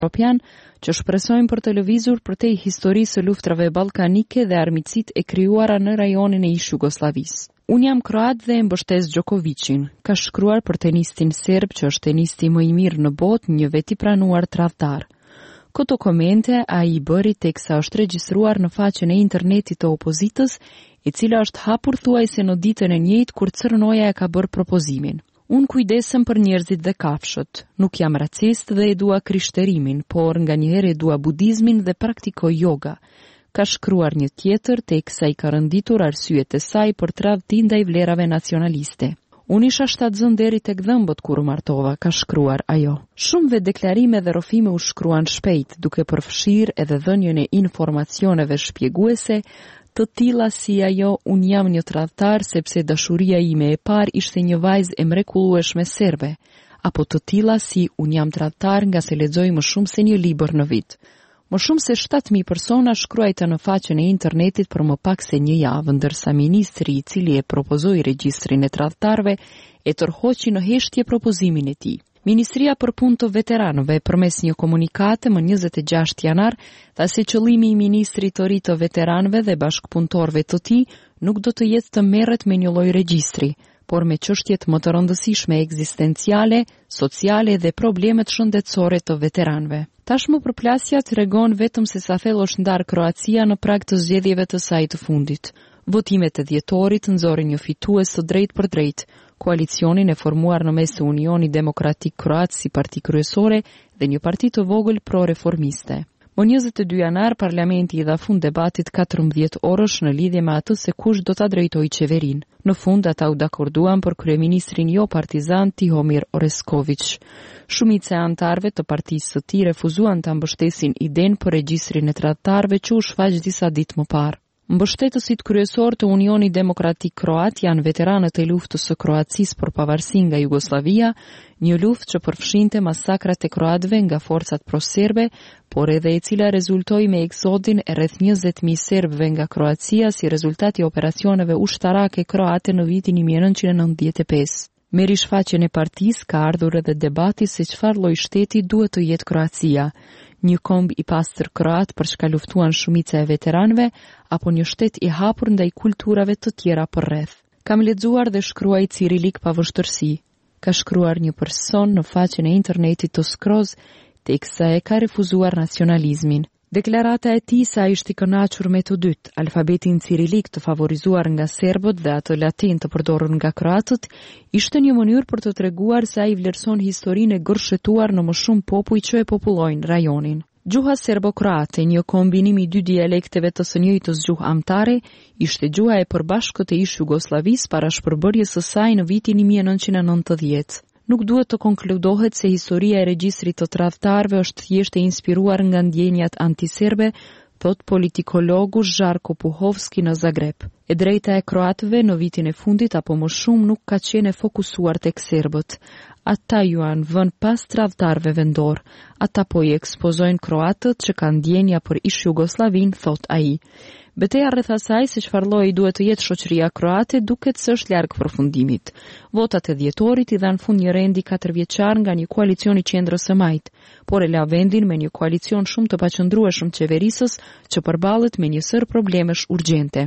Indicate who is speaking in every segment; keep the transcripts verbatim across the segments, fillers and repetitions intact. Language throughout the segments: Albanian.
Speaker 1: Evropian që shpresojnë për të lëvizur përtej historisë së luftrave ballkanike dhe armiqësitë e krijuara në rajonin e ish Jugosllavisë. Unë jam kroat dhe e mbështes Djokovicin, ka shkruar për tenistin serb që është tenisti më i mirë në botë, një vet i pranuar tradhtar. Këto komente a i bëri teksa është regjistruar në faqen e internetit të opozitës, e cila është hapur thuajse në ditën e njëjtë kur Crnoja e ka bërë propozimin. Unë kujdesem për njerëzit dhe kafshët. Nuk jam racist dhe e dua krishterimin, por nga njëherë e dua budizmin dhe praktikoj yoga. Ka shkruar një tjetër teksa i ka rënditur arsyet e saj për tradhti ndaj vlerave nacionaliste. Unë isha shtatzën deri tek dhëmbët kur u martova, ka shkruar ajo. Shumëve deklarime dhe rrëfime u shkruan shpejt, duke përfshirë edhe dhënien e informacioneve shpjeguese, të tilla si ajo, unë jam një tradhtar sepse dashuria ime e parë ishte një vajzë e mrekullueshme serbe, apo të tilla si unë jam tradhtar nga se lexoj më shumë se një libër në vit. Më shumë se shtatë mijë persona shkruajta në faqen e internetit për më pak se një javë, ndërsa ministri i cili e propozoi regjistrin e tradhtarëve e tërhoqi në heshtje propozimin e tij. Ministria për Punë të Veteranëve përmes një komunikate më njëzet e gjashtë janar tha se qëllimi i ministrit të ri të veteranëve dhe bashkëpunëtorëve të tij nuk do të jetë të merret me një lloj regjistri, por me çështjet më të rëndësishme ekzistenciale, sociale dhe problemet shëndetësore të veteranëve. Tashmë përplasja tregon vetëm se sa thellë është ndarë Kroacia në prag të zgjedhjeve të saj të fundit. Votimet e dhjetorit nxorrin një fitues të drejtë për drejtë, koalicionin e formuar në mes të Unioni Demokratik Kroat si parti kryesore dhe një parti të vogël pro-reformiste. Më njëzet e dy janar, parlamenti i dha fund debatit katërmbëdhjetë orësh në lidhje me atë se kush do ta drejtojë qeverinë. Në fund ata u dakorduan për kryeministrin jo partizan Tihomir Oresković. Shumica e antarëve të partisë së tij refuzuan ta mbështesin idenë për regjistrin e tradhtarëve që u shfaq disa ditë më parë. Mbështetësit kryesor të Unioni Demokratik Kroat janë veteranët e luftës së Kroacisë për pavarësi nga Jugosllavia, një luftë që përfshinte masakrat e kroatëve nga forcat proserbe, por edhe e cila rezultoi me eksodin e rreth njëzet mijë serbëve nga Kroacia si rezultat i operacioneve ushtarake kroate në vitin një mijë e nëntëqind e nëntëdhjetë e pesë. Me rishfaqjen e partisë ka ardhur edhe debati se çfarë lloj shteti duhet të jetë Kroacia. Një komb i pastër kroat për çka luftuan shumica e veteranëve, apo një shtet i hapur ndaj kulturave të tjera përreth. Kam lexuar dhe shkruaj cirilik pa vështirësi, ka shkruar një person në faqen e internetit të Skroz, teksa e ka refuzuar nacionalizmin. Deklarata e tij sa ishte i kënaqur me të dytë, alfabetin cirilik të favorizuar nga serbët dhe atë latin të përdorur nga kroatët, ishte një mënyrë për të treguar se ai vlerëson historinë e gërshetuar në më shumë popuj që e popullojnë rajonin. Gjuha serbo-kroate, një kombinim i dy dialekteve të së njëjtës gjuhë amtare, ishte gjuha e përbashkët e ish Jugosllavisë para shpërbërjes së saj në vitin një mijë e nëntëqind e nëntëdhjetë. Nuk duhet të konkludohet se historia e regjistrit të tradhtarëve është thjesht e inspiruar nga ndjenjat antiserbe, thot politikologu Žarko Puhovski në Zagreb. E drejta e kroatëve në vitin e fundit apo më shumë nuk ka qenë fokusuar tek serbët. Ata ju anë vënë pas tradhtarëve vendor. Ata po i ekspozojnë kroatët që kanë ndjenja për ish Jugosllavin, thot ai. Betejë rreth asaj se çfarë lloji duhet të jetë shoqëria kroate duket se është larg përfundimit. Votat e dhjetorit i dhanë fund një rendi katërvjeçar nga një koalicion i qendrës së majt, por e la vendin me një koalicion shumë të paqëndrueshëm qeverisës që përballet me një sër problemesh urgjente.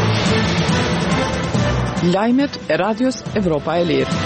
Speaker 2: Lajmet e Radios Evropa e Lirë.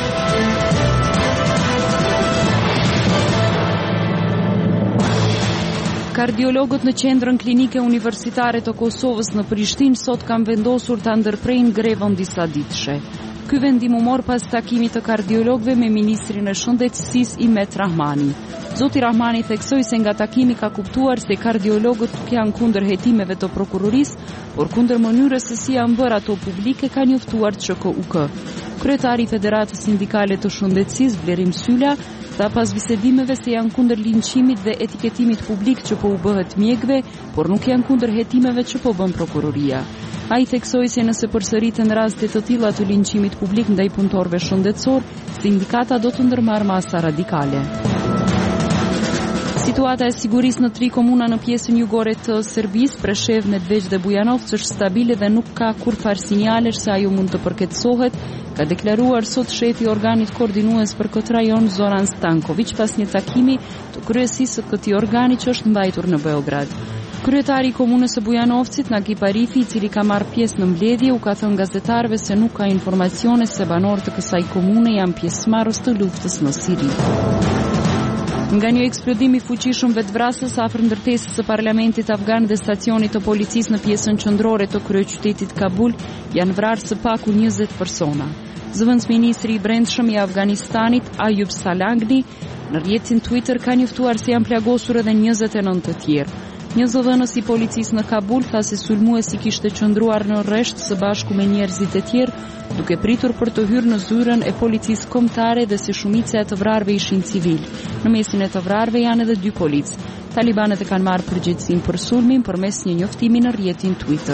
Speaker 1: Kardiologët në qendrën klinike universitare të Kosovës në Prishtinë sot kanë vendosur ta ndërprejnë grevën disa ditëshe. Ky vendim u mor pas takimit të kardiologëve me ministrin e shëndetësisë Imet Rahmani. Zoti Rahmani theksoi se nga takimi ka kuptuar se kardiologët nuk janë kundër hetimeve të prokurorisë, por kundër mënyrës se si janë bërë ato publike, ka njoftuar C K U K. Kryetari i Federatës Sindikale të Shëndetësisë Blerim Sylla tha pas bisedimeve se janë kundër linçimit dhe etiketimit publik që po u bëhet mjekëve, por nuk janë kundër hetimeve që po bën prokuroria. Ai theksoi se nëse përsëriten raste të tilla të linçimit publik ndaj punëtorëve shëndetësor, sindikata do të ndërmarrë masa radikale. Situata e sigurisë në tri komuna në pjesën jugore të Serbisë, Preshev, Medveç dhe Bujanovc, është stabile dhe nuk ka kurrfarë sinjalesh se ajo mund të përkeçësohet, ka deklaruar sot shefi i organit koordinues për këtë rajon Zoran Stanković pas një takimi të kryesisë së këtij organi që është mbajtur në Beograd. Kryetari i komunës së Bujanovcit, Nagip Arifi, i cili ka marrë pjesë në mbledhje, u ka thënë gazetarëve se nuk ka informacione se banorët e kësaj komune janë pjesëmarrës të luftës në Siri. Nga një eksplodimi fuqishëm vetvrasës afër ndërtesës së parlamentit afgan dhe stacionit të policisë në pjesën qendrore të kryeqytetit Kabul, janë vrarë së paku njëzet persona. Zëvendësministri i brendshëm i Afganistanit, Ayub Salangni, në rrjetin Twitter ka njoftuar se janë plagosur edhe njëzet e nëntë të tjerë. Një zëdhënës i policisë në Kabul tha se sulmuesi kishte qëndruar në rresht së bashku me njerëzit e tjerë, duke pritur për të hyrë në zyrën e policisë kombëtare dhe se shumica e të vrarëve ishin civil. Në mesin e të vrarëve janë edhe dy policë. Talibanët e kanë marrë përgjegjësinë për sulmin përmes një njoftimi në rrjetin Twitter.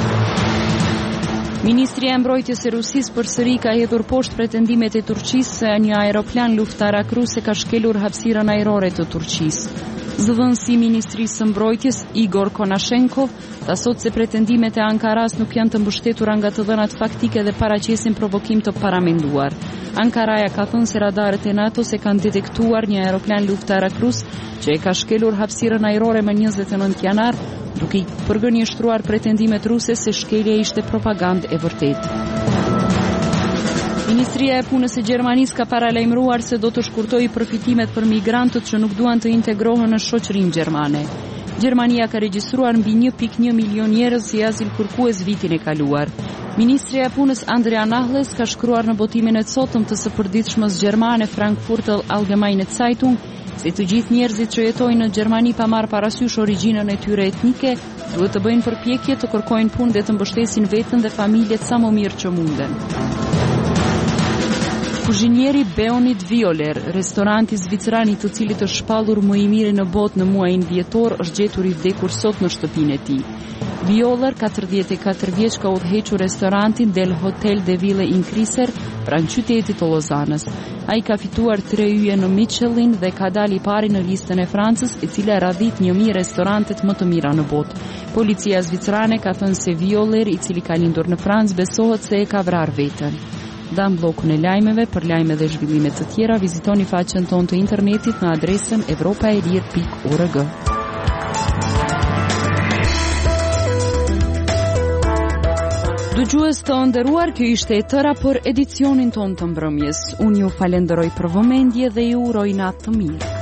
Speaker 1: Ministri e Mbrojtjes e Rusisë përsëri ka hedhur poshtë pretendimet e Turqisë se një aeroplan luftarak rus e ka shkelur hapësirën ajrore të Turqisë. Zëvendësi i Ministrisë së Mbrojtjes, Igor Konashenkov, tha sot se pretendimet e Ankaras nuk janë të mbështetura nga të dhënat faktike dhe paraqesin provokim të paramenduar. Ankaraja ka thënë se radarët e NATO se kanë detektuar një aeroplan luftarak rus që e ka shkelur hapësirën ajrore më njëzet e nëntë janar, duke i përgënjeshtruar pretendimet ruse se shkelja ishte propagandë e vërtetë. Ministria e Punës e Gjermanisë ka paralajmëruar se do të shkurtojë përfitimet për migrantët që nuk duan të integrohen në shoqërinë gjermane. Gjermania ka regjistruar mbi një pikë një milion njerëz si azil kërkues vitin e kaluar. Ministria e Punës Andrea Nahles ka shkruar në botimin e sotëm të së përditshmës gjermane Frankfurter Allgemeine Zeitung se të gjithë njerëzit që jetojnë në Gjermani pa marrë parasysh origjinën e tyre etnike duhet të bëjnë përpjekje të kërkojnë punë dhe të mbështesin veten dhe familjet sa më mirë që munden. Kuzhinieri Beonid Violer, restoranti zviceran i të cilit është shpallur më i miri në botë në muajin dhjetor, është gjetur i vdekur sot në shtëpinë e tij. Violer, katërdhjetë e katër vjeç, ka udhëhequr restorantin Del Hotel de Ville in Kriser pranë qytetit të Lozanës. Ai ka fituar tre yje në Michelin dhe ka dalë i pari në listën e Francës, e cila radhit një mijë restorantet më të mira në botë. Policia zvicerane ka thënë se Violer, i cili ka lindur në Francë, besohet se e ka vrarë veten. Dam bllokun e lajmeve. Për lajme dhe zhvillime të tjera vizitoni faqen tonë të internetit në adresën evropaelir pikë org. Dëgjues të nderuar, kjo ishte e tëra për edicionin tonë të mbrëmjes. Unë ju falenderoj për vëmendje dhe ju uroj natë të mirë.